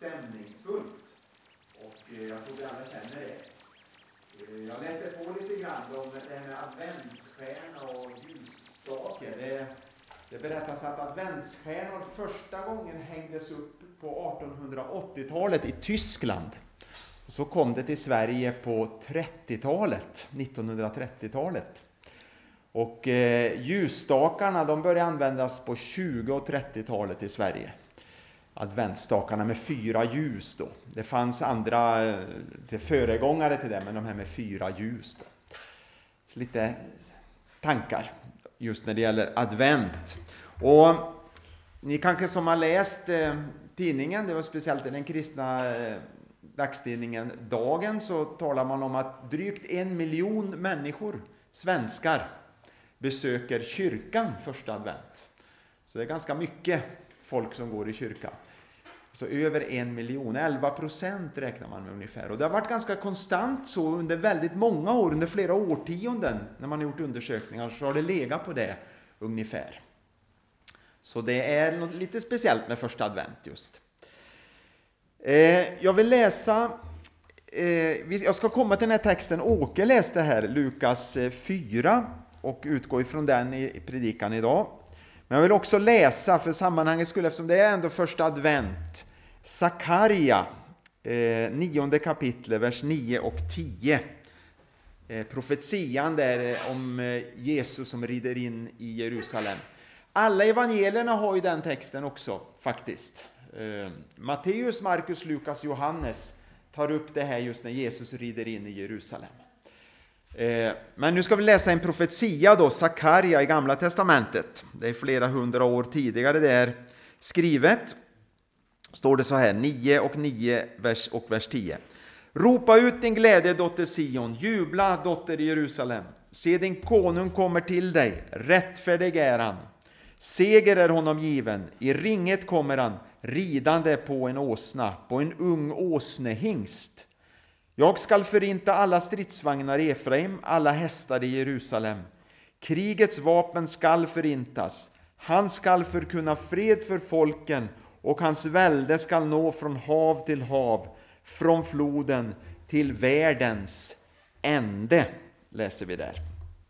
stämningsfullt. Och jag tror vi alla känner det. Jag läste på lite grann om det här med adventsstjärna och ljusstake. Det berättas att adventsstjärnor första gången hängdes upp på 1880-talet i Tyskland. Och så kom det till Sverige på 30-talet, 1930-talet. Och ljusstakarna de började användas på 20- och 30-talet i Sverige. Adventsstakarna med 4 ljus då. Det fanns andra föregångare till det, men de här med 4 ljus då. Så lite tankar just när det gäller advent. Och ni kanske som har läst tidningen, det var speciellt i den kristna dagstidningen Dagen, så talar man om att drygt 1 miljon människor, svenskar, besöker kyrkan första advent. Så det är ganska mycket folk som går i kyrkan. Så över 1 miljon, 11% räknar man med ungefär. Och det har varit ganska konstant så under väldigt många år, under flera årtionden, när man har gjort undersökningar, så har det legat på det ungefär. Så det är något lite speciellt med första advent just. Jag vill läsa, jag ska komma till den här texten Åke läste här, Lukas 4, och utgå ifrån den i predikan idag. Men jag vill också läsa för sammanhanget skulle, eftersom det är ändå första advent, Sakarja 9 kapitel, vers 9 och 10. Profetian där om Jesus som rider in i Jerusalem. Alla evangelierna har ju den texten också faktiskt. Matteus, Markus, Lukas, Johannes tar upp det här just när Jesus rider in i Jerusalem. Men nu ska vi läsa en profetia då, Sakarja i Gamla testamentet. Det är flera 100 år tidigare det är skrivet. Står det så här, 9 och 9 vers 10. Ropa ut din glädje, dotter Sion, jubla, dotter Jerusalem. Se, din konung kommer till dig, rättfärdig är han. Seger är honom given, i ringet kommer han, ridande på en åsna, på en ung åsnehingst. Jag skall förinta alla stridsvagnar i Efraim, alla hästar i Jerusalem. Krigets vapen skall förintas. Han skall förkunna fred för folken, och hans välde skall nå från hav till hav, från floden till världens ände, läser vi där.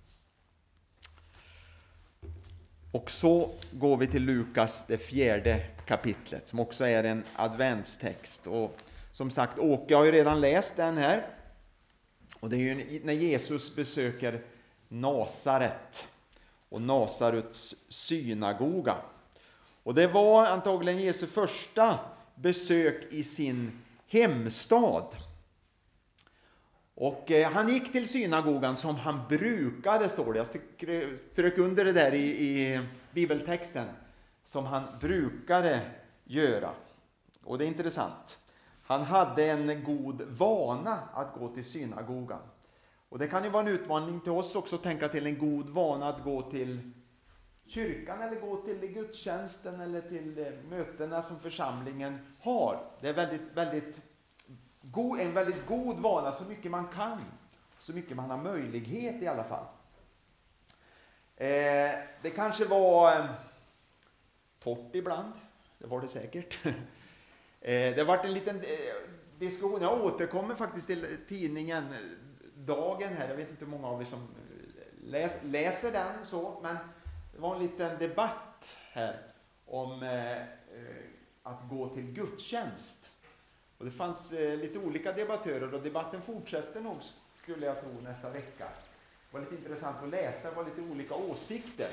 Och så går vi till Lukas, det 4:e kapitlet, som också är en adventstext. Och som sagt, Åke har ju redan läst den här. Och det är ju när Jesus besöker Nasaret och Nasarets synagoga. Och det var antagligen Jesu första besök i sin hemstad. Och han gick till synagogan som han brukade, står det. Jag strök under det där i bibeltexten. Som han brukade göra. Och det är intressant. Han hade en god vana att gå till synagogan. Och det kan ju vara en utmaning till oss också att tänka till en god vana att gå till kyrkan eller gå till gudstjänsten eller till mötena som församlingen har. Det är en väldigt god vana, så mycket man kan, så mycket man har möjlighet i alla fall. Det kanske var torrt ibland, det var det säkert. Det har varit en liten diskussion, jag återkommer faktiskt till tidningen Dagen här, jag vet inte hur många av er som läser den så, men det var en liten debatt här om att gå till gudstjänst. Och det fanns lite olika debattörer och debatten fortsätter nog, skulle jag tro, nästa vecka. Det var lite intressant att läsa, det var lite olika åsikter.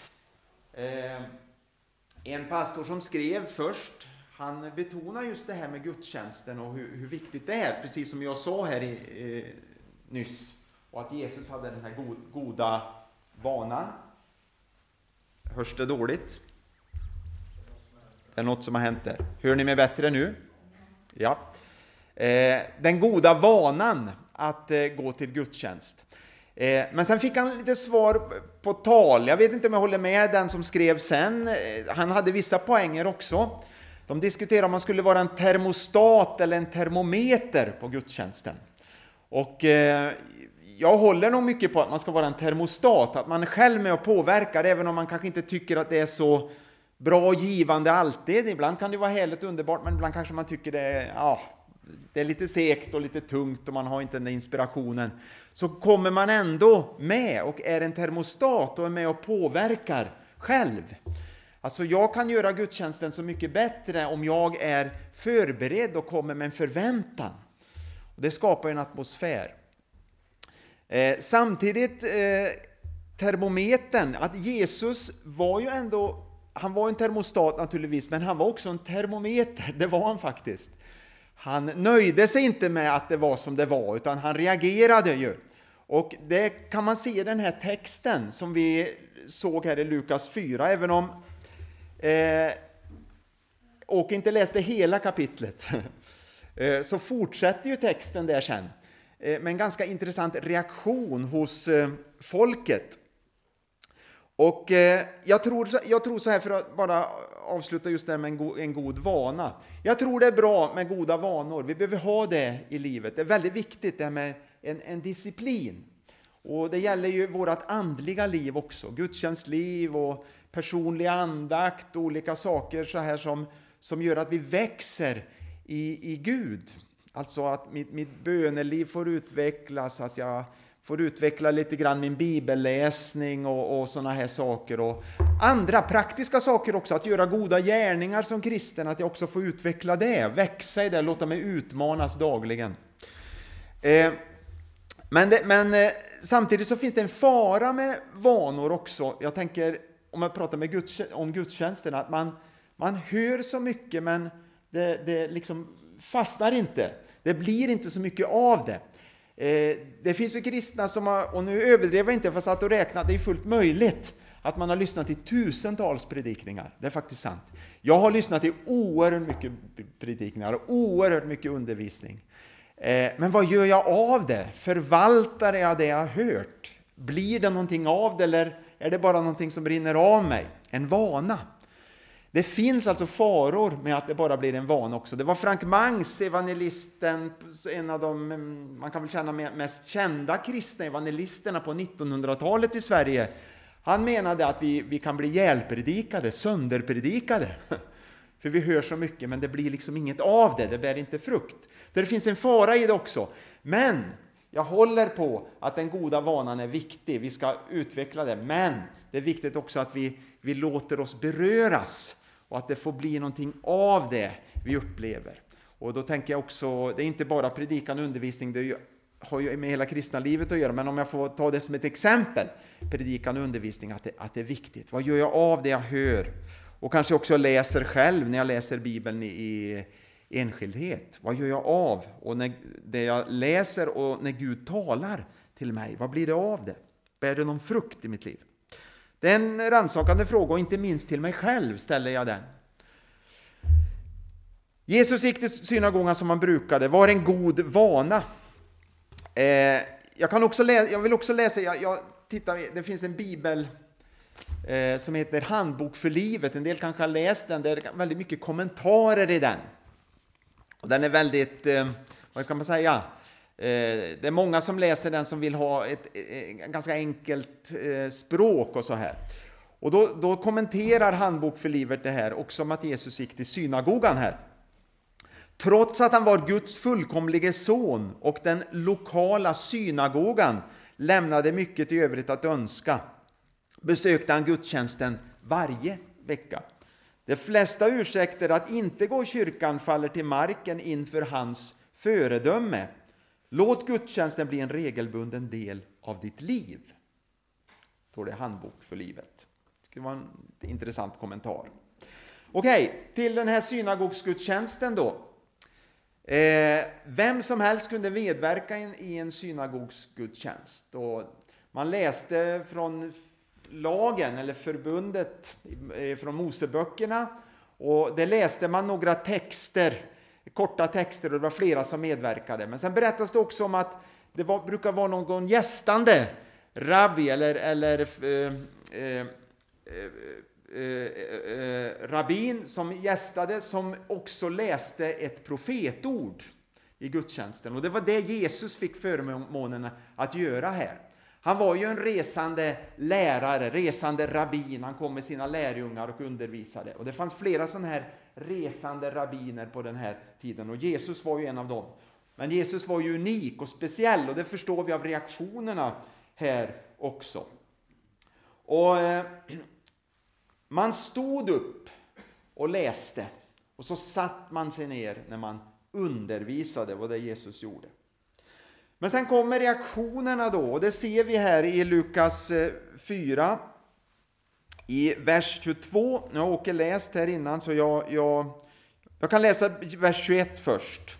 En pastor som skrev först, han betonar just det här med gudstjänsten och hur viktigt det är, precis som jag sa här nyss. Och att Jesus hade den här goda vanan. Hörs det dåligt? Det är något som har hänt där. Hör ni mig bättre nu? Ja. Den goda vanan att gå till gudstjänst. Men sen fick han lite svar på tal. Jag vet inte om jag håller med den som skrev sen. Han hade vissa poänger också. De diskuterade om man skulle vara en termostat eller en termometer på gudstjänsten. Och jag håller nog mycket på att man ska vara en termostat. Att man själv är med och påverkar, även om man kanske inte tycker att det är så bra och givande alltid. Ibland kan det vara härligt och underbart, men ibland kanske man tycker det är lite segt och lite tungt och man har inte den inspirationen. Så kommer man ändå med och är en termostat och är med och påverkar själv. Alltså jag kan göra gudstjänsten så mycket bättre om jag är förberedd och kommer med en förväntan. Och det skapar en atmosfär. Samtidigt termometern, att Jesus var ju ändå, han var en termostat naturligtvis, men han var också en termometer, det var han faktiskt. Han nöjde sig inte med att det var som det var, utan han reagerade ju. Och det kan man se i den här texten som vi såg här i Lukas 4, även om och inte läste hela kapitlet, så fortsätter ju texten där sen. Med en ganska intressant reaktion hos folket. Och jag tror så här, för att bara avsluta just det med en god vana. Jag tror det är bra med goda vanor. Vi behöver ha det i livet. Det är väldigt viktigt det här med en disciplin. Och det gäller ju vårt andliga liv också. Gudstjänstliv och personlig andakt. Olika saker så här som gör att vi växer i Gud. Alltså att mitt böneliv får utvecklas, att jag får utveckla lite grann min bibelläsning och sådana här saker. Och andra praktiska saker också, att göra goda gärningar som kristen, att jag också får utveckla det, växa i det, låta mig utmanas dagligen. Men samtidigt så finns det en fara med vanor också. Jag tänker, om jag pratar om gudstjänsten, att man hör så mycket men det liksom fastnar inte. Det blir inte så mycket av det. Det finns ju kristna som har, och nu överdriver jag inte för att satt och räkna, det är fullt möjligt att man har lyssnat till tusentals predikningar. Det är faktiskt sant. Jag har lyssnat till oerhört mycket predikningar och oerhört mycket undervisning. Men vad gör jag av det? Förvaltar jag det jag har hört? Blir det någonting av det, eller är det bara någonting som rinner av mig? En vana. Det finns alltså faror med att det bara blir en vana också. Det var Frank Mangs, evangelisten, en av de, man kan väl känna mest kända kristna evangelisterna på 1900-talet i Sverige. Han menade att vi kan bli ihjälpredikade, sönderpredikade. För vi hör så mycket men det blir liksom inget av det bär inte frukt. Så det finns en fara i det också. Men jag håller på att den goda vanan är viktig, vi ska utveckla det. Men det är viktigt också att vi låter oss beröras. Och att det får bli någonting av det vi upplever. Och då tänker jag också, det är inte bara predikan och undervisning, det har ju med hela kristna livet att göra. Men om jag får ta det som ett exempel, predikan och undervisning, att det är viktigt. Vad gör jag av det jag hör? Och kanske också läser själv när jag läser Bibeln i enskildhet. Vad gör jag av? Och när det jag läser och när Gud talar till mig, vad blir det av det? Bär det någon frukt i mitt liv? Det är en rannsakande fråga och inte minst till mig själv ställer jag den. Jesus gick till synagogan som han brukade. Var en god vana. Jag vill också läsa, det finns en bibel som heter Handbok för livet. En del kanske har läst den. Det är väldigt mycket kommentarer i den. Och den är väldigt, vad ska man säga? Det är många som läser den som vill ha ett ganska enkelt språk och så här. Och då kommenterar Handbok för livet det här också om att Jesus gick till synagogan här. Trots att han var Guds fullkomlige son och den lokala synagogan lämnade mycket i övrigt att önska, besökte han gudstjänsten varje vecka. De flesta ursäkter att inte gå i kyrkan faller till marken inför hans föredöme. Låt gudstjänsten bli en regelbunden del av ditt liv. Står det Handbok för livet. Det var en intressant kommentar. Okej, till den här synagogsgudstjänsten då. Vem som helst kunde medverka i en synagogsgudstjänst. Och man läste från lagen eller förbundet från Moseböckerna. Och det läste man några texter, korta texter, och det var flera som medverkade. Men sen berättas det också om att det brukar vara någon gästande rabbi eller rabbin som gästade, som också läste ett profetord i gudstjänsten. Och det var det Jesus fick förmånen att göra här. Han var ju en resande lärare, resande rabbin. Han kom med sina lärjungar och undervisade. Och det fanns flera sådana här resande rabbiner på den här tiden. Och Jesus var ju en av dem. Men Jesus var ju unik och speciell, och det förstår vi av reaktionerna här också. Och man stod upp och läste, och så satt man sig ner när man undervisade, vad det Jesus gjorde. Men sen kommer reaktionerna då, och det ser vi här i Lukas 4 i vers 22. Jag har åkt läst här innan, så jag kan läsa vers 21 först.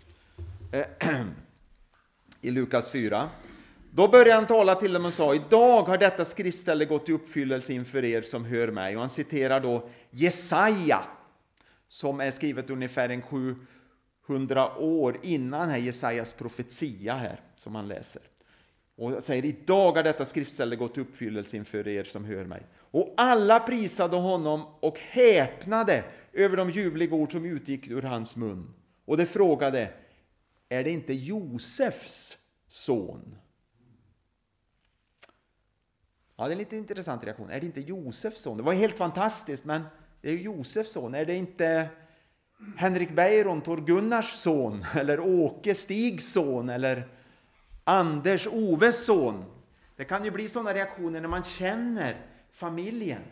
I Lukas 4. Då började han tala till dem och sa: idag har detta skriftställe gått i uppfyllelse inför er som hör mig. Och han citerar då Jesaja, som är skrivet ungefär en 700 år innan här Jesajas profetia här, som man läser. Och säger: idag har detta skriftställe gått i uppfyllelse inför er som hör mig. Och alla prisade honom och häpnade över de ljuvliga ord som utgick ur hans mun. Och det frågade: är det inte Josefs son? Ja, det är en lite intressant reaktion. Är det inte Josefs son? Det var helt fantastiskt, men det är ju Josefs son. Är det inte Henrik Beiron, Tor Gunnars son? Eller Åke Stigs son? Eller Anders Oves son? Det kan ju bli sådana reaktioner när man känner familjen.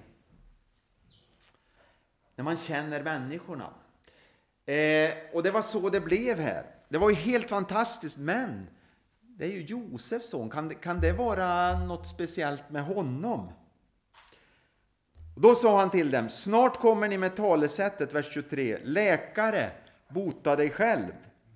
När man känner människorna. Och det var så det blev här. Det var ju helt fantastiskt, men det är ju Josefs son. Kan det vara något speciellt med honom? Och då sa han till dem: snart kommer ni med talesättet, vers 23. Läkare, bota dig själv.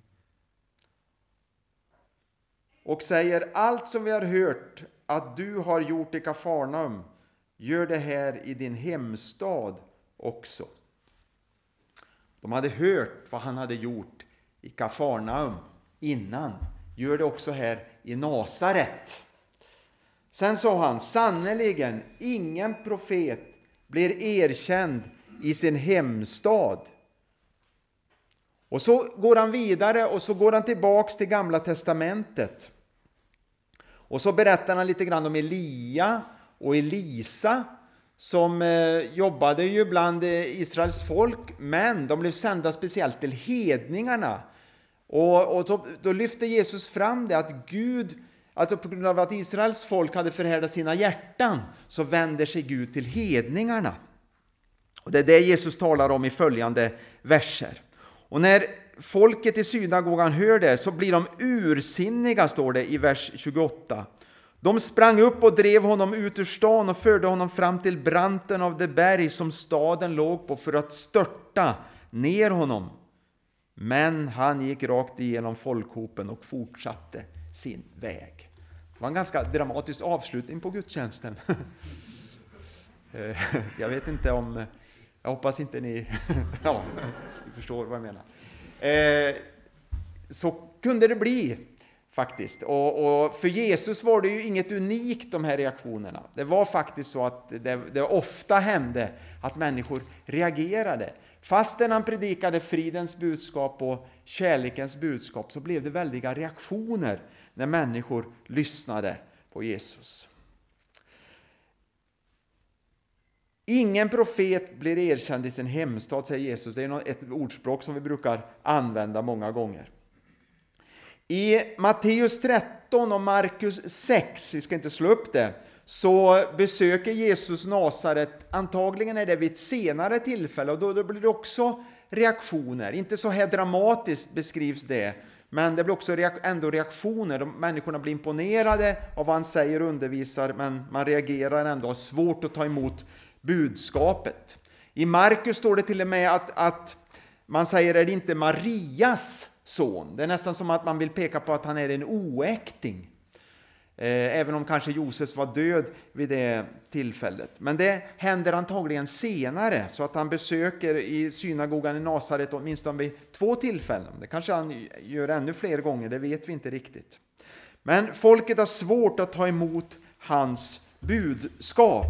Och säger: allt som vi har hört att du har gjort i Kafarnaum, gör det här i din hemstad också. De hade hört vad han hade gjort i Kafarnaum innan. Gör det också här i Nasaret. Sen sa han: sannoliken ingen profet blir erkänd i sin hemstad. Och så går han vidare, och så går han tillbaks till Gamla testamentet. Och så berättar han lite grann om Elia och Elisa, som jobbade ju bland Israels folk, men de blev sända speciellt till hedningarna. Och då lyfte Jesus fram det, att Gud, alltså på grund av att Israels folk hade förhärdat sina hjärtan, så vänder sig Gud till hedningarna. Och det är det Jesus talar om i följande verser. Och när folket i synagogan hör det, så blir de ursinniga, står det i vers 28. De sprang upp och drev honom ut ur stan och förde honom fram till branten av det berg som staden låg på, för att störta ner honom. Men han gick rakt igenom folkhopen och fortsatte sin väg. Det var en ganska dramatisk avslutning på gudstjänsten. Jag vet inte om... Jag hoppas inte ni... Ja, ni förstår vad jag menar. Så kunde det bli faktiskt. Och för Jesus var det ju inget unikt, de här reaktionerna. Det var faktiskt så att det ofta hände att människor reagerade. Fastän han predikade fridens budskap och kärlekens budskap, så blev det väldiga reaktioner när människor lyssnade på Jesus. Ingen profet blir erkänd i sin hemstad, säger Jesus. Det är ett ordspråk som vi brukar använda många gånger. I Matteus 13 och Markus 6, vi ska inte slå upp det, så besöker Jesus Nasaret. Antagligen är det vid ett senare tillfälle, och då blir det också reaktioner. Inte så här dramatiskt beskrivs det, men det blir också ändå reaktioner. Människorna blir imponerade av vad han säger och undervisar, men man reagerar ändå, har svårt att ta emot budskapet. I Markus står det till och med att man säger: är det inte Marias son? Det är nästan som att man vill peka på att han är en oäkting. Även om kanske Josef var död vid det tillfället. Men det händer antagligen senare, så att han besöker i synagogan i Nasaret åtminstone vid 2 tillfällen. Det kanske han gör ännu fler gånger, det vet vi inte riktigt. Men folket har svårt att ta emot hans budskap.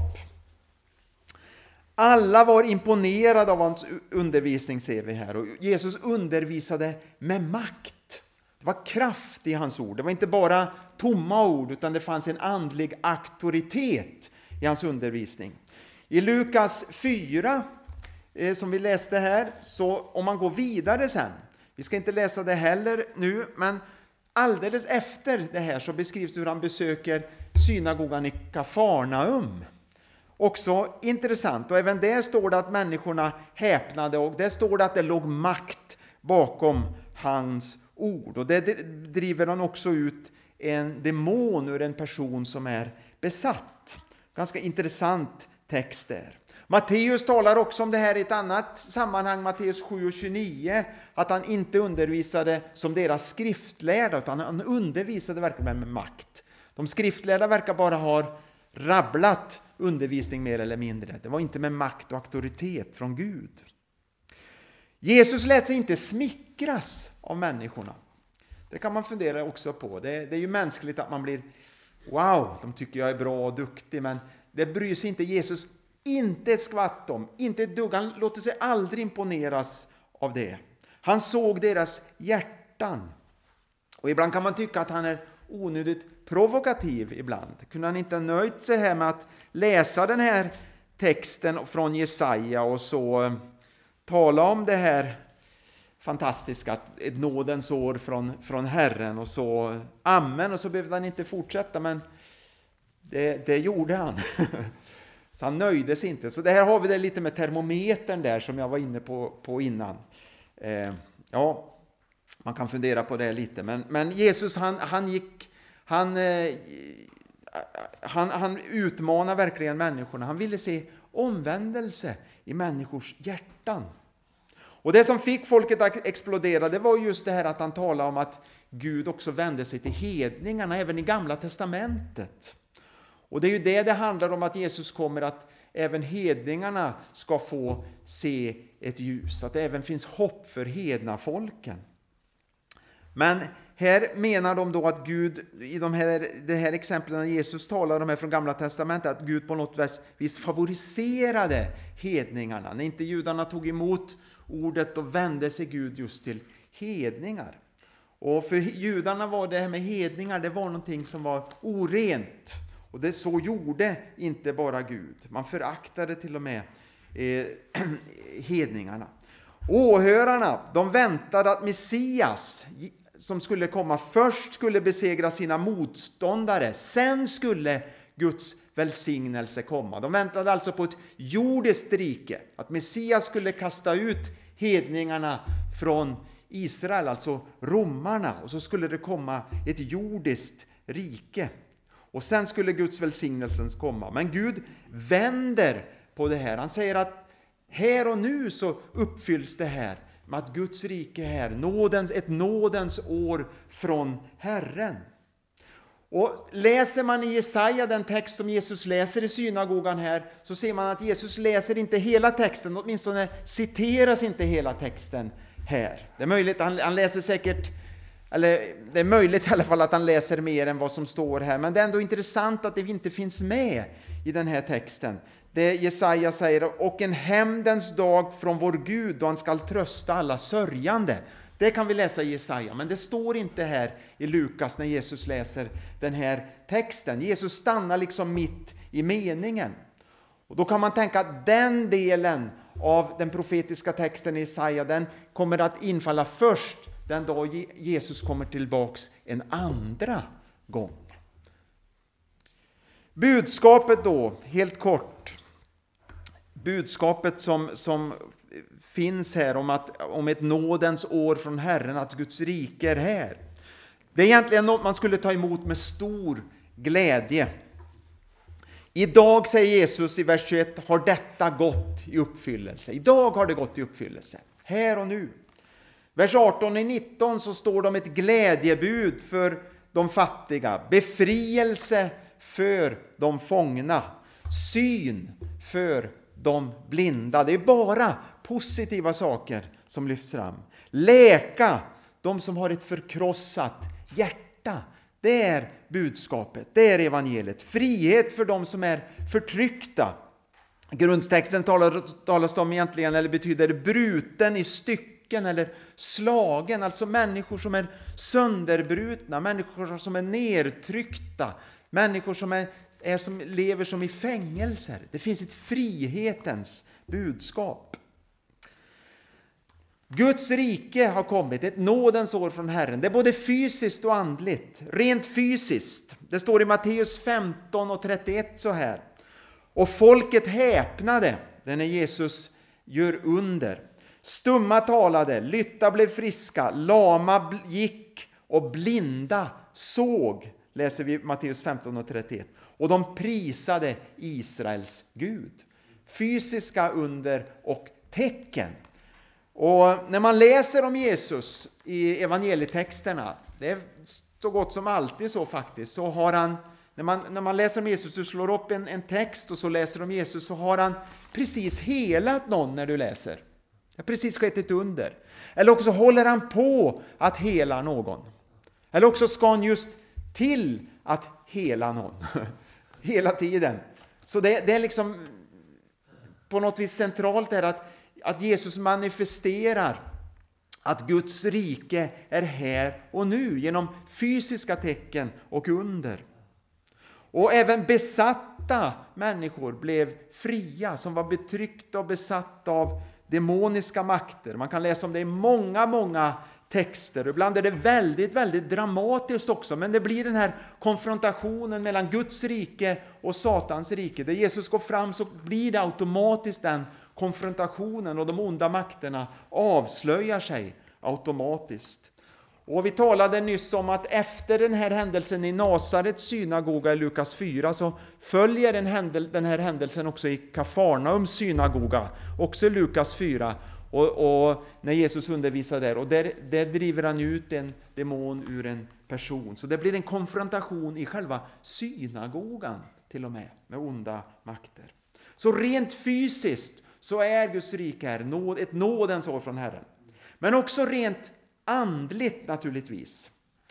Alla var imponerade av hans undervisning, ser vi här. Och Jesus undervisade med makt. Det var kraft i hans ord. Det var inte bara tomma ord, utan det fanns en andlig auktoritet i hans undervisning. I Lukas 4, som vi läste här, så om man går vidare sen, vi ska inte läsa det heller nu, men alldeles efter det här så beskrivs hur han besöker synagogan i Kafarnaum. Också intressant, och även där står det att människorna häpnade, och där står det att det låg makt bakom hans ord. Och det driver han också ut en demon ur en person som är besatt. Ganska intressant text där. Matteus talar också om det här i ett annat sammanhang, Matteus 7:29, att han inte undervisade som deras skriftlärda, utan han undervisade verkligen med makt. De skriftlärda verkar bara ha rabblat undervisning mer eller mindre. Det var inte med makt och auktoritet från Gud. Jesus lät sig inte smickras av människorna. Det kan man fundera också på. Det är ju mänskligt att man blir, wow, de tycker jag är bra och duktig, men det bryr sig inte Jesus inte ett skvatt om. Inte ett dugg. Han låter sig aldrig imponeras av det. Han såg deras hjärtan. Och ibland kan man tycka att han är onödigt provokativ ibland. Kunde han inte ha nöjt sig här med att läsa den här texten från Jesaja och så tala om det här fantastiska, ett nådens år från Herren, och så amen, och så behövde han inte fortsätta, men det gjorde han. Så han nöjde sig inte. Så det här har vi det lite med termometern där som jag var inne på innan. Ja, man kan fundera på det lite. Men Jesus han utmanar verkligen människorna. Han ville se omvändelse i människors hjärtan. Och det som fick folket att explodera, det var just det här att han talade om att Gud också vände sig till hedningarna även i Gamla testamentet. Och det är ju det handlar om, att Jesus kommer att även hedningarna ska få se ett ljus. Att det även finns hopp för hedna folken. Men här menar de då att Gud, i det här exemplen när Jesus talar om här från Gamla testamentet, att Gud på något vis favoriserade hedningarna. När inte judarna tog emot ordet, och vände sig Gud just till hedningar. Och för judarna var det här med hedningar, det var någonting som var orent. Och det så gjorde inte bara Gud. Man föraktade till och med hedningarna. Åhörarna, de väntade att Messias som skulle komma först skulle besegra sina motståndare. Sen skulle Guds välsignelse komma. De väntade alltså på ett jordiskt rike. Att Messias skulle kasta ut hedningarna från Israel, alltså romarna. Och så skulle det komma ett jordiskt rike. Och sen skulle Guds välsignelsen komma. Men Gud vänder på det här. Han säger att här och nu så uppfylls det här med att Guds rike är här. Ett nådens år från Herren. Och läser man i Jesaja den text som Jesus läser i synagogan här, så ser man att Jesus läser inte hela texten. Åtminstone citeras inte hela texten här. Det är möjligt, han läser säkert, eller det är möjligt i alla fall att han läser mer än vad som står här. Men det är ändå intressant att det inte finns med i den här texten. Det Jesaja säger, och en hämndens dag från vår Gud då han skall trösta alla sörjande. Det kan vi läsa i Jesaja, men det står inte här i Lukas när Jesus läser den här texten. Jesus stannar liksom mitt i meningen. Och då kan man tänka att den delen av den profetiska texten i Jesaja, den kommer att infalla först den dag Jesus kommer tillbaks en andra gång. Budskapet då, helt kort. Budskapet som finns här om ett nådens år från Herren, att Guds rike är här. Det är egentligen något man skulle ta emot med stor glädje. Idag, säger Jesus i vers 21, har detta gått i uppfyllelse. Idag har det gått i uppfyllelse. Här och nu. Vers 18 och 19 så står det om ett glädjebud för de fattiga. Befrielse för de fångna. Syn för de blinda. Det är bara positiva saker som lyfts fram. Läka de som har ett förkrossat hjärta. Det är budskapet. Det är evangeliet. Frihet för de som är förtryckta. Grundtexten talas om egentligen, eller betyder bruten i stycken. stycken eller slagen. Alltså människor som är sönderbrutna, människor som är nedtryckta, människor som lever som i fängelser. Det finns ett frihetens budskap. Guds rike har kommit, ett nådens år från Herren. Det är både fysiskt och andligt. Rent fysiskt. Det står i Matteus 15 och 31 så här. Och folket häpnade när Jesus gör under. Stumma talade, lytta blev friska, lama gick och blinda såg. Läser vi Matteus 15 och 31. Och de prisade Israels Gud. Fysiska under och tecken. Och när man läser om Jesus i evangelietexterna, det är så gott som alltid så faktiskt, så har han, när man läser om Jesus, du slår upp en text och så läser om Jesus, så har han precis helat någon när du läser. Det har precis skett ett under. Eller också håller han på att hela någon. Eller också ska han just till att hela någon. Hela tiden. Så det är liksom på något vis centralt är att Jesus manifesterar att Guds rike är här och nu genom fysiska tecken och under. Och även besatta människor blev fria som var betryckta och besatta av demoniska makter. Man kan läsa om det i många texter. Ibland är det väldigt, väldigt dramatiskt också. Men det blir den här konfrontationen mellan Guds rike och Satans rike. Där Jesus går fram så blir det automatiskt den konfrontationen och de onda makterna avslöjar sig automatiskt. Och vi talade nyss om att efter den här händelsen i Nasarets synagoga i Lukas 4 så följer den här händelsen också i Kafarnaums synagoga, också i Lukas 4. Och när Jesus undervisar där, och där driver han ut en demon ur en person. Så det blir en konfrontation i själva synagogan till och med onda makter. Så rent fysiskt så är Guds rike här ett nådens år från Herren. Men också rent andligt naturligtvis.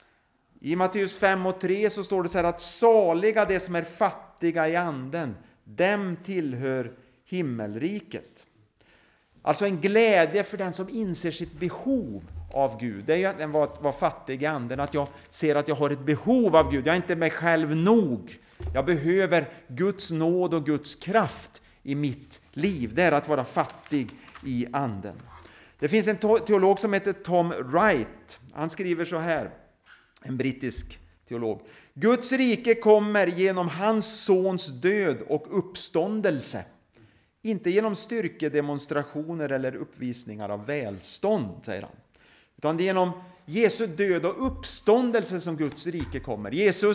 I Matteus 5 och 3 så står det så här att saliga de som är fattiga i anden, dem tillhör himmelriket. Alltså en glädje för den som inser sitt behov av Gud. Det är ju att vara fattig i anden, att jag ser att jag har ett behov av Gud. Jag är inte mig själv nog. Jag behöver Guds nåd och Guds kraft i mitt liv. Det är att vara fattig i anden. Det finns en teolog som heter Tom Wright. Han skriver så här, en brittisk teolog. Guds rike kommer genom hans sons död och uppståndelse. Inte genom styrkedemonstrationer eller uppvisningar av välstånd, säger han. Utan det är genom Jesu död och uppståndelse som Guds rike kommer.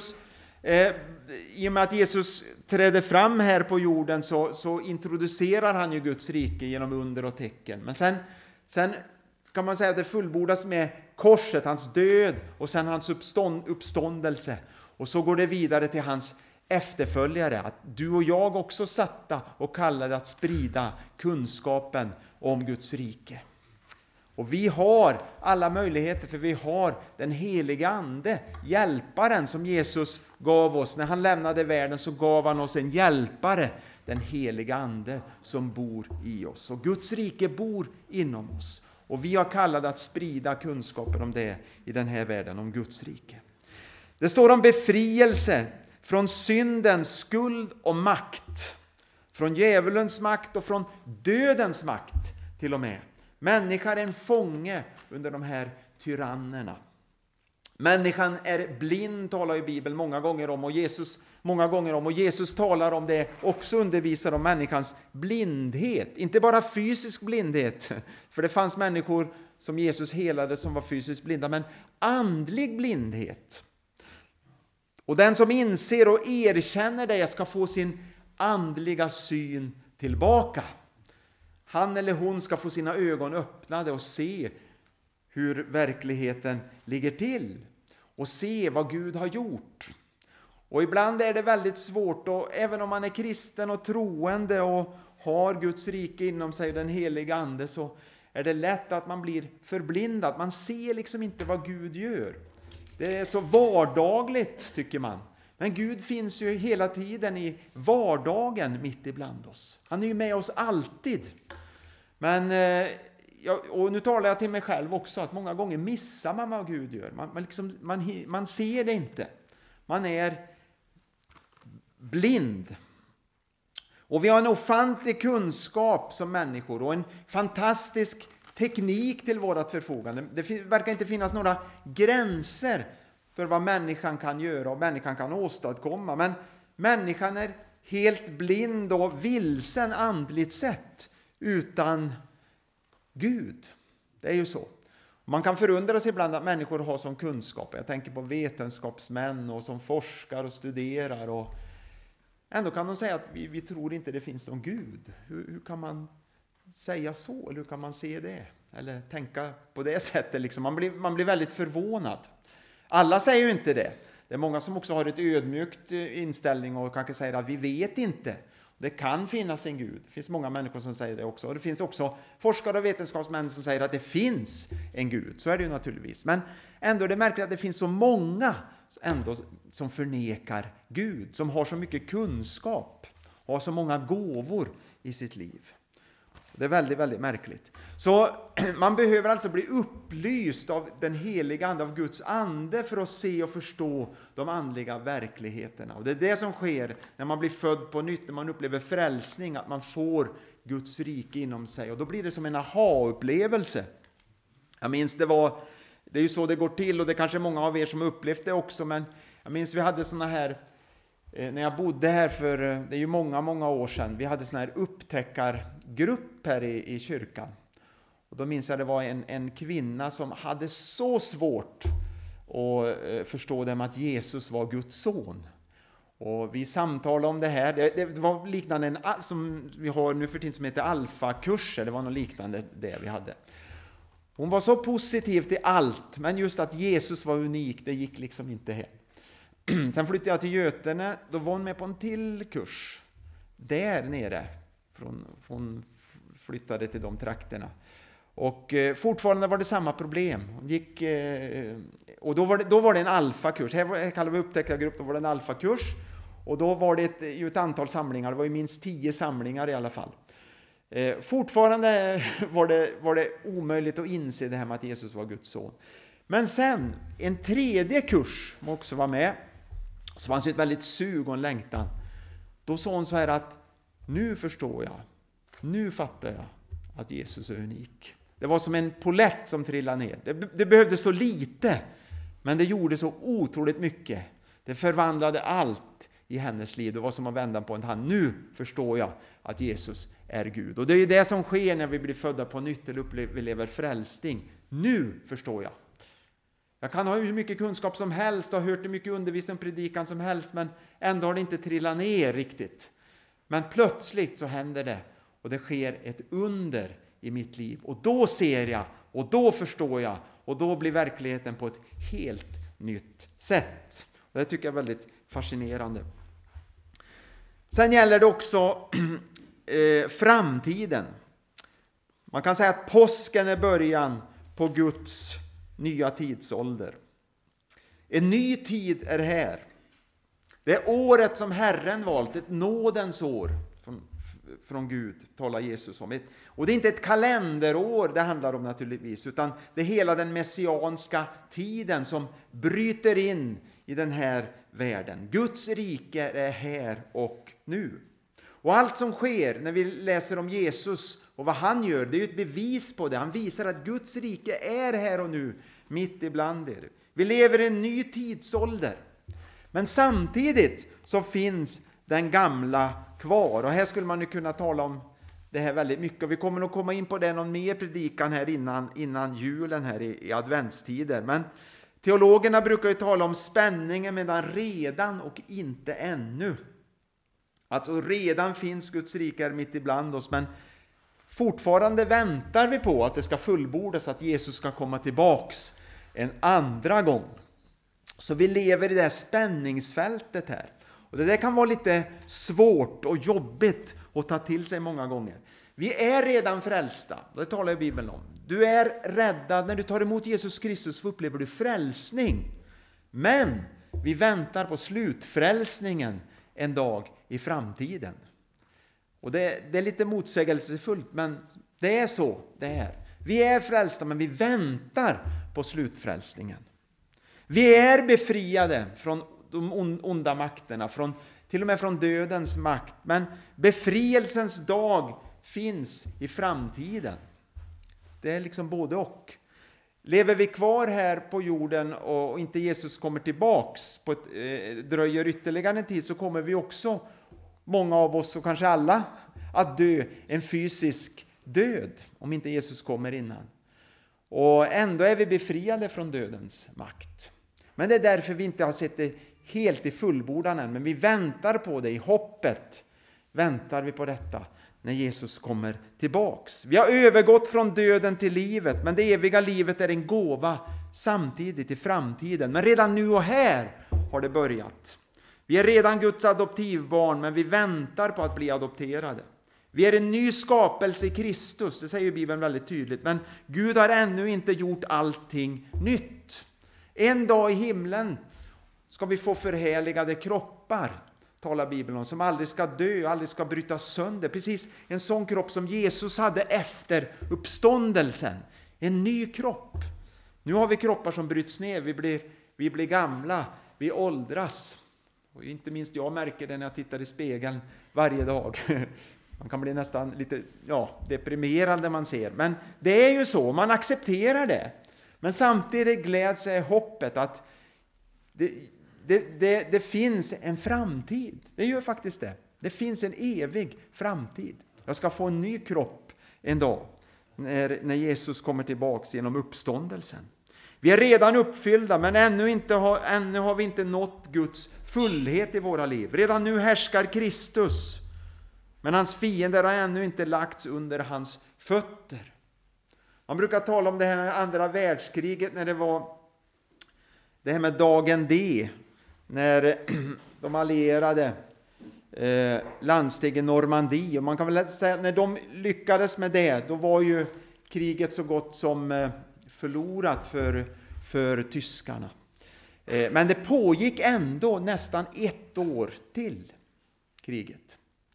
I och med att Jesus trädde fram här på jorden så introducerar han ju Guds rike genom under och tecken. Men sen kan man säga att det fullbordas med korset, hans död och sen hans uppståndelse. Och så går det vidare till hans efterföljare, att du och jag också satta och kallade att sprida kunskapen om Guds rike. Och vi har alla möjligheter, för vi har den heliga ande, hjälparen som Jesus gav oss. När han lämnade världen så gav han oss en hjälpare, den heliga ande som bor i oss. Och Guds rike bor inom oss. Och vi har kallade att sprida kunskapen om det i den här världen, om Guds rike. Det står om befrielse från syndens skuld och makt. Från djävulens makt och från dödens makt till och med. Människan är en fånge under de här tyrannerna. Människan är blind, talar ju Bibeln många gånger om. Och Jesus talar om det, också undervisar om människans blindhet. Inte bara fysisk blindhet. För det fanns människor som Jesus helade som var fysiskt blinda. Men andlig blindhet. Och den som inser och erkänner det ska få sin andliga syn tillbaka. Han eller hon ska få sina ögon öppnade och se hur verkligheten ligger till. Och se vad Gud har gjort. Och ibland är det väldigt svårt, och även om man är kristen och troende och har Guds rike inom sig, den heliga ande, så är det lätt att man blir förblindad. Man ser liksom inte vad Gud gör. Det är så vardagligt, tycker man. Men Gud finns ju hela tiden i vardagen mitt ibland oss. Han är ju med oss alltid. Men och nu talar jag till mig själv också, att många gånger missar man vad Gud gör. Man ser det inte. Man är blind. Och vi har en ofantlig kunskap som människor och en fantastisk teknik till vårt förfogande. Det verkar inte finnas några gränser för vad människan kan göra och människan kan åstadkomma. Men människan är helt blind och vilsen andligt sett utan Gud. Det är ju så. Man kan förundra sig ibland att människor har sån kunskap. Jag tänker på vetenskapsmän och som forskar och studerar. Och ändå kan de säga att vi tror inte det finns någon Gud. Hur kan man säga så? Eller hur kan man se det? Eller tänka på det sättet. Liksom. Man blir väldigt förvånad. Alla säger ju inte det. Det är många som också har ett ödmjukt inställning och kanske säger att vi vet inte. Det kan finnas en Gud. Det finns många människor som säger det också. Och det finns också forskare och vetenskapsmän som säger att det finns en Gud. Så är det ju naturligtvis. Men ändå är det märkligt att det finns så många ändå som förnekar Gud. Som har så mycket kunskap. Har så många gåvor i sitt liv. Det är väldigt, väldigt märkligt. Så man behöver alltså bli upplyst av den heliga ande, av Guds ande, för att se och förstå de andliga verkligheterna. Och det är det som sker när man blir född på nytt, när man upplever frälsning, att man får Guds rike inom sig. Och då blir det som en aha-upplevelse. Jag minns det är ju så det går till, och det är kanske många av er som har upplevt det också, men jag minns vi hade såna här, när jag bodde här för, det är ju många år sedan, vi hade sån här upptäckargrupp här i kyrkan. Och då minns jag det var en kvinna som hade så svårt att förstå det med att Jesus var Guds son. Och vi samtalade om det här. Det var liknande en som vi har nu för tiden som heter alfakurser. Det var något liknande det vi hade. Hon var så positiv till allt, men just att Jesus var unik, det gick liksom inte hem. Sen flyttade jag till Götene, då var hon med på en till kurs. Där nere. Hon flyttade till de trakterna. Och fortfarande var det samma problem. Hon gick, och då var det en alfakurs. Här kallar vi upptäckargrupp, då var det en alfakurs. Och då var det ett antal samlingar, det var ju minst 10 samlingar i alla fall. Fortfarande var det omöjligt att inse det här med att Jesus var Guds son. Men sen, en tredje kurs som också var med, så fanns det ett väldigt sug och en längtan. Då sa hon så här att nu förstår jag, nu fattar jag att Jesus är unik. Det var som en polett som trillade ner. Det behövde så lite, men det gjorde så otroligt mycket. Det förvandlade allt i hennes liv. Det var som att vända på en hand. Nu förstår jag att Jesus är Gud. Och det är det som sker när vi blir födda på nytt eller upplever frälsning. Nu förstår jag. Jag kan ha hur mycket kunskap som helst och ha hört hur mycket undervisning och predikan som helst, men ändå har det inte trillat ner riktigt. Men plötsligt så händer det och det sker ett under i mitt liv. Och då ser jag och då förstår jag och då blir verkligheten på ett helt nytt sätt. Och det tycker jag är väldigt fascinerande. Sen gäller det också framtiden. Man kan säga att påsken är början på Guds nya tidsålder. En ny tid är här. Det är året som Herren valt, ett nådens år från Gud, talar Jesus om. Och det är inte ett kalenderår det handlar om naturligtvis, utan det är hela den messianska tiden som bryter in i den här världen. Guds rike är här och nu. Och allt som sker när vi läser om Jesus och vad han gör, det är ett bevis på det. Han visar att Guds rike är här och nu, mitt ibland er. Vi lever i en ny tidsålder. Men samtidigt så finns den gamla kvar. Och här skulle man ju kunna tala om det här väldigt mycket. Och vi kommer nog komma in på det någon mer predikan här innan julen här i adventstider. Men teologerna brukar ju tala om spänningen mellan redan och inte ännu. Alltså redan finns Guds rike här mitt ibland oss, men fortfarande väntar vi på att det ska fullbordas, att Jesus ska komma tillbaks en andra gång. Så vi lever i det här spänningsfältet här. Och det där kan vara lite svårt och jobbigt att ta till sig många gånger. Vi är redan frälsta, det talar Bibeln om. Du är räddad, när du tar emot Jesus Kristus så upplever du frälsning. Men vi väntar på slutfrälsningen en dag i framtiden. Och det är lite motsägelsefullt, men det är så det är. Vi är frälsta, men vi väntar på slutfrälsningen. Vi är befriade från de onda makterna, till och med från dödens makt. Men befrielsens dag finns i framtiden. Det är liksom både och. Lever vi kvar här på jorden och inte Jesus kommer tillbaks, dröjer ytterligare en tid, så kommer vi också, många av oss och kanske alla, att dö en fysisk död om inte Jesus kommer innan. Och ändå är vi befriade från dödens makt. Men det är därför vi inte har sett det helt i fullbordan än, men vi väntar på det. I hoppet väntar vi på detta när Jesus kommer tillbaks. Vi har övergått från döden till livet, men det eviga livet är en gåva samtidigt i framtiden. Men redan nu och här har det börjat. Vi är redan Guds adoptivbarn, men vi väntar på att bli adopterade. Vi är en ny skapelse i Kristus, det säger Bibeln väldigt tydligt. Men Gud har ännu inte gjort allting nytt. En dag i himlen ska vi få förhärligade kroppar, talar Bibeln om, som aldrig ska dö, aldrig ska brytas sönder. Precis en sån kropp som Jesus hade efter uppståndelsen. En ny kropp. Nu har vi kroppar som bryts ner, vi blir gamla, vi åldras. Och inte minst jag märker det när jag tittar i spegeln varje dag. Man kan bli nästan lite deprimerad när man ser. Men det är ju så, man accepterar det. Men samtidigt gläds jag i hoppet att det finns en framtid. Det gör faktiskt det. Det finns en evig framtid. Jag ska få en ny kropp en dag när Jesus kommer tillbaks genom uppståndelsen. Vi är redan uppfyllda, men ännu har vi inte nått Guds fullhet i våra liv. Redan nu härskar Kristus, men hans fiender har ännu inte lagts under hans fötter. Man brukar tala om det här andra världskriget, när det var det här med dagen D, när de allierade landsteg i Normandie. Och man kan väl säga att när de lyckades med det, då var ju kriget så gott som förlorat för tyskarna. Men det pågick ändå nästan 1 år till, kriget.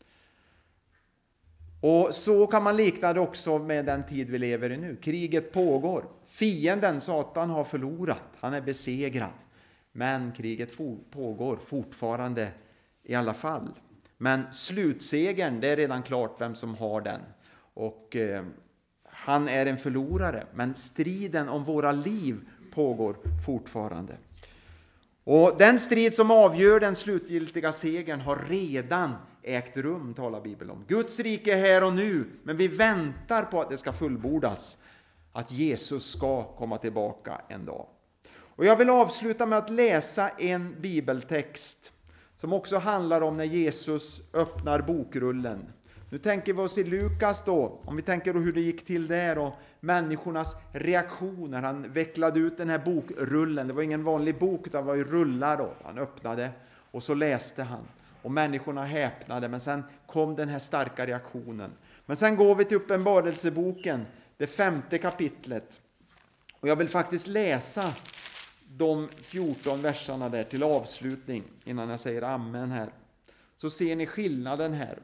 Och så kan man likna det också med den tid vi lever i nu. Kriget pågår. Fienden, Satan, har förlorat. Han är besegrad. Men kriget pågår fortfarande i alla fall. Men slutsegern, det är redan klart vem som har den. Och han är en förlorare. Men striden om våra liv pågår fortfarande. Och den strid som avgör den slutgiltiga segern har redan ägt rum, talar Bibeln om. Guds rike är här och nu, men vi väntar på att det ska fullbordas. Att Jesus ska komma tillbaka en dag. Och jag vill avsluta med att läsa en bibeltext som också handlar om när Jesus öppnar bokrullen. Nu tänker vi oss i Lukas då, om vi tänker hur det gick till där och människornas reaktioner. Han vecklade ut den här bokrullen. Det var ingen vanlig bok, utan det var ju rullar då. Han öppnade och så läste han. Och människorna häpnade, men sen kom den här starka reaktionen. Men sen går vi till Uppenbarelseboken, det 5:e kapitlet. Och jag vill faktiskt läsa de 14 verserna där till avslutning innan jag säger amen här. Så ser ni skillnaden här.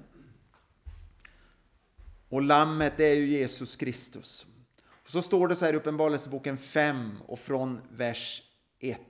Och lammet, det är ju Jesus Kristus. Och så står det så här i Uppenbarelseboken 5 och från vers 1.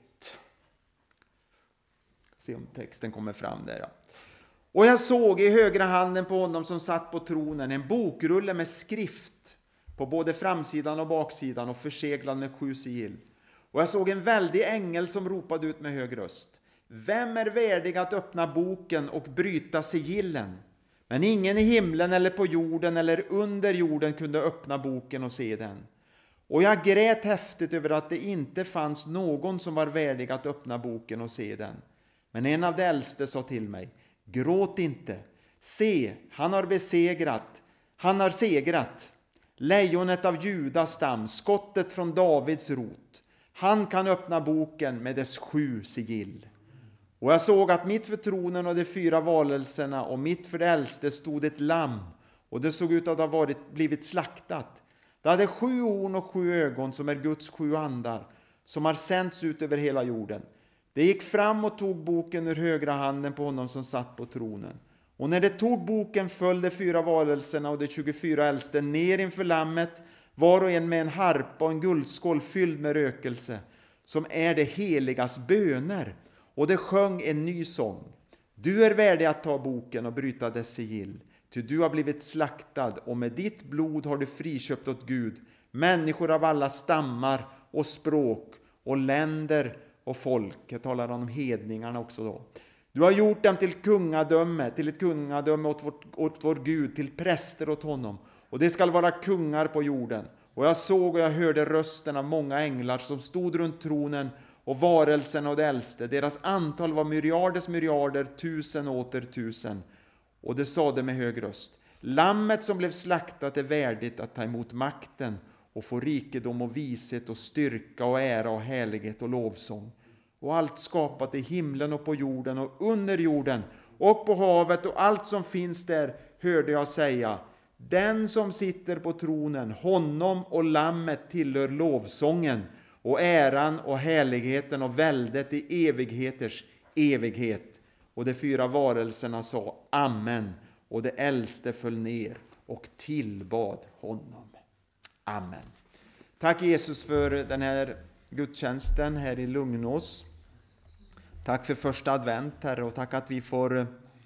Se om texten kommer fram där. Ja. Och jag såg i högra handen på honom som satt på tronen en bokrulle med skrift på både framsidan och baksidan och förseglad med 7 sigill. Och jag såg en väldig ängel som ropade ut med hög röst. Vem är värdig att öppna boken och bryta sigillen? Men ingen i himlen eller på jorden eller under jorden kunde öppna boken och se den. Och jag grät häftigt över att det inte fanns någon som var värdig att öppna boken och se den. Men en av de äldste sa till mig, gråt inte. Se, han har segrat. Lejonet av Judas stam, skottet från Davids rot. Han kan öppna boken med dess 7 sigill. Och jag såg att mitt för tronen och de 4 varelserna och mitt för det äldste stod ett lamm. Och det såg ut att ha blivit slaktat. Det hade 7 horn och 7 ögon som är Guds 7 andar, som har sänts ut över hela jorden. Det gick fram och tog boken ur högra handen på honom som satt på tronen. Och när det tog boken föll de 4 varelserna och de 24 äldste ner inför lammet, var och en med en harpa och en guldskål fylld med rökelse, som är det heligas böner. Och det sjöng en ny sång. Du är värdig att ta boken och bryta dess sigill, ty du har blivit slaktad, och med ditt blod har du friköpt åt Gud människor av alla stammar och språk och länder och folk. Jag talar om hedningarna också då. Du har gjort dem till ett kungadöme åt vår Gud, till präster åt honom. Och det skall vara kungar på jorden. Och jag såg och jag hörde rösten av många änglar som stod runt tronen och varelserna och det äldste. Deras antal var myriaders myriader, 1000 åter 1000. Och det sade med hög röst: Lammet som blev slaktat är värdigt att ta emot makten och få rikedom och vishet och styrka och ära och härlighet och lovsång. Och allt skapat i himlen och på jorden och under jorden och på havet och allt som finns där hörde jag säga: Den som sitter på tronen, honom och lammet tillhör lovsången och äran och härligheten och väldet i evigheters evighet. Och de 4 varelserna sa amen, och det äldste föll ner och tillbad honom. Amen. Tack Jesus för den här gudstjänsten här i Lugnås. Tack för första advent, Herre, och tack att vi får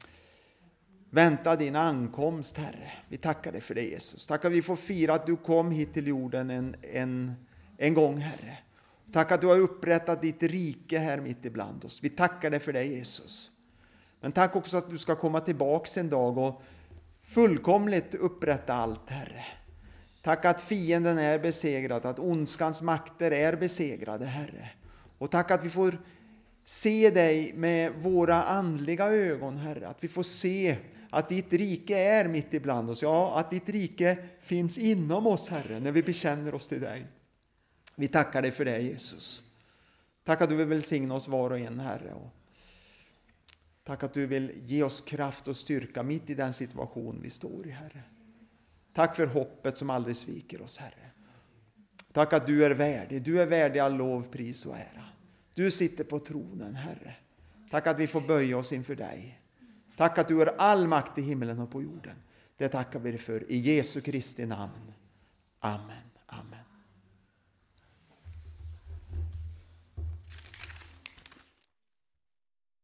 vänta din ankomst, Herre. Vi tackar dig för det, Jesus. Tack att vi får fira att du kom hit till jorden en gång, Herre. Tack att du har upprättat ditt rike här mitt ibland oss. Vi tackar dig för det, Jesus. Men tack också att du ska komma tillbaks en dag och fullkomligt upprätta allt, Herre. Tack att fienden är besegrad, att ondskans makter är besegrade, Herre. Och tack att vi får se dig med våra andliga ögon, Herre. Att vi får se att ditt rike är mitt ibland oss. Ja, att ditt rike finns inom oss, Herre, när vi bekänner oss till dig. Vi tackar dig för det, Jesus. Tack att du vill välsigna oss var och en, Herre. Och tack att du vill ge oss kraft och styrka mitt i den situation vi står i, Herre. Tack för hoppet som aldrig sviker oss, Herre. Tack att du är värdig. Du är värdig all lov, pris och ära. Du sitter på tronen, Herre. Tack att vi får böja oss inför dig. Tack att du har all makt i himlen och på jorden. Det tackar vi dig för i Jesu Kristi namn. Amen. Amen.